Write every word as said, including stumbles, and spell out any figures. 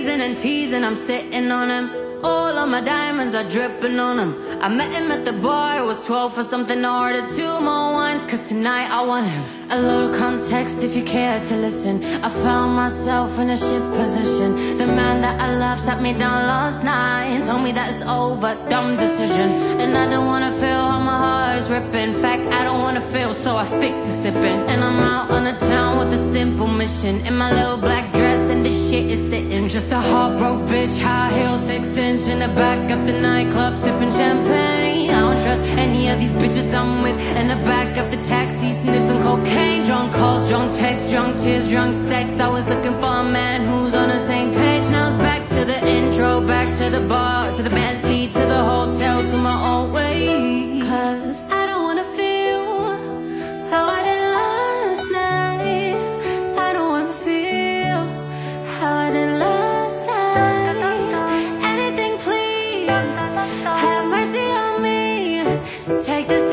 teasing and teasing, I'm sitting on him. All of my diamonds are dripping on him. I met him at the bar, it was twelve for something. I ordered two more wines, cause tonight I want him. A little context if you care to listen. I found myself in a shit position. The man that I love sat me down last night and told me that it's over, dumb decision. And I don't wanna feel how my heart is ripping. In fact, I don't wanna feel, so I stick to sipping. And I'm out on the town with a simple mission. In my little black dress and this shit is sitting. Just a heartbroken bitch, high heels, six inch in the back of the nightclub, sipping champagne. I don't trust any of these bitches I'm with. In the back of the taxi, sniffing cocaine. Drunk calls, drunk texts, drunk tears, drunk sex. I was looking for a man who's on the same page. Now it's back to the intro, back to the bar, to the Bentley, to the hotel, to my own way. Cause I don't wanna feel how I did last night. I don't wanna feel how I did last night. Anything please, have mercy on me. Take this